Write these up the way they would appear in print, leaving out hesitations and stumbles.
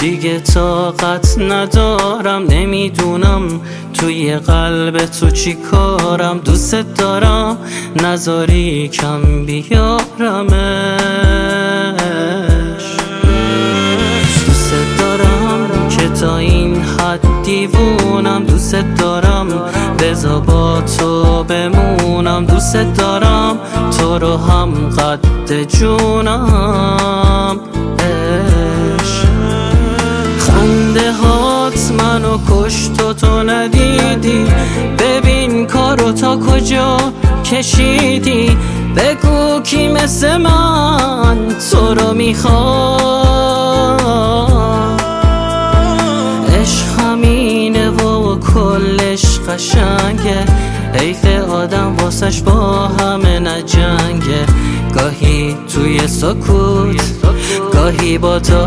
دیگه طاقت ندارم، نمیدونم توی قلب تو چی کارم. دوست دارم نذاری کم بیارمش، دوست دارم که تا این حد دیوونم، دوست دارم بذار با تو بمونم، دوست دارم تو رو هم قد جونم. خنده هات منو کشت و تو ندیدی، ببین کارو تا کجا کشیدی. بگو کی مثل من تو رو میخواد. عشق همینه و کلش قشنگه، حیف آدم واسش با همه نجنگه. گاهی توی سکوت گاهی با تو،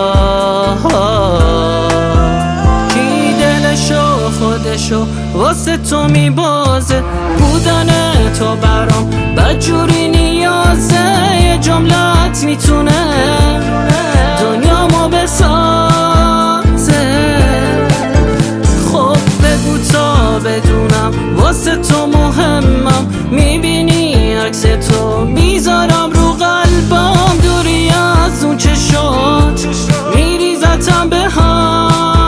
کی دلشو خودشو واسه تو میبازه. بودن تو برام بدجوری نیازه، یه جملت میتونه دنیامو بسازه. خب بگو تا بدونم واسه تو مهمم، میبینی عکس تو میذارم رو قلبم. دوری از اون چشات میریزتم به هم.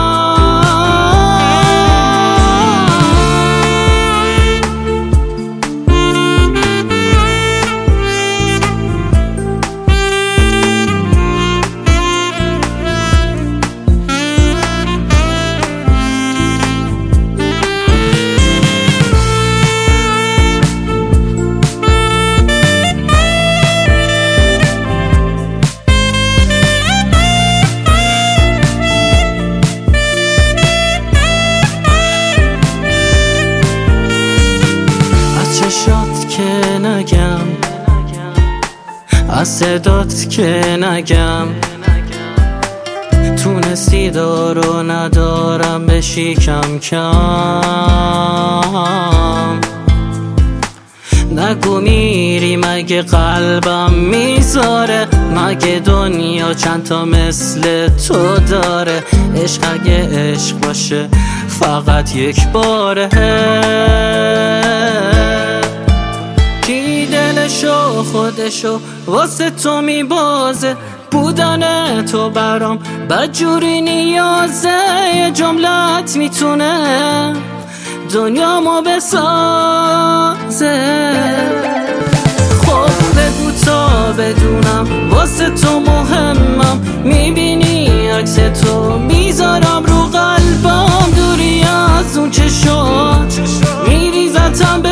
چشات که نگم، از صدات که نگم، تونستی دارو ندارم بشی کم کم. نگو میری مگه قلبم میذاره، مگه دنیا چند تا مثل تو داره. عشق اگه عشق باشه فقط یک باره، کی دلشو خودشو واسه تو میبازه. بودن تو برام بدجوری نیازه، یه جملت میتونه دنیامو بسازه. خب بگو تا بدونم واسه تو مهمم، میبینی عکس تو میذارم رو قلبم. دوری از اون چشات میریزتم به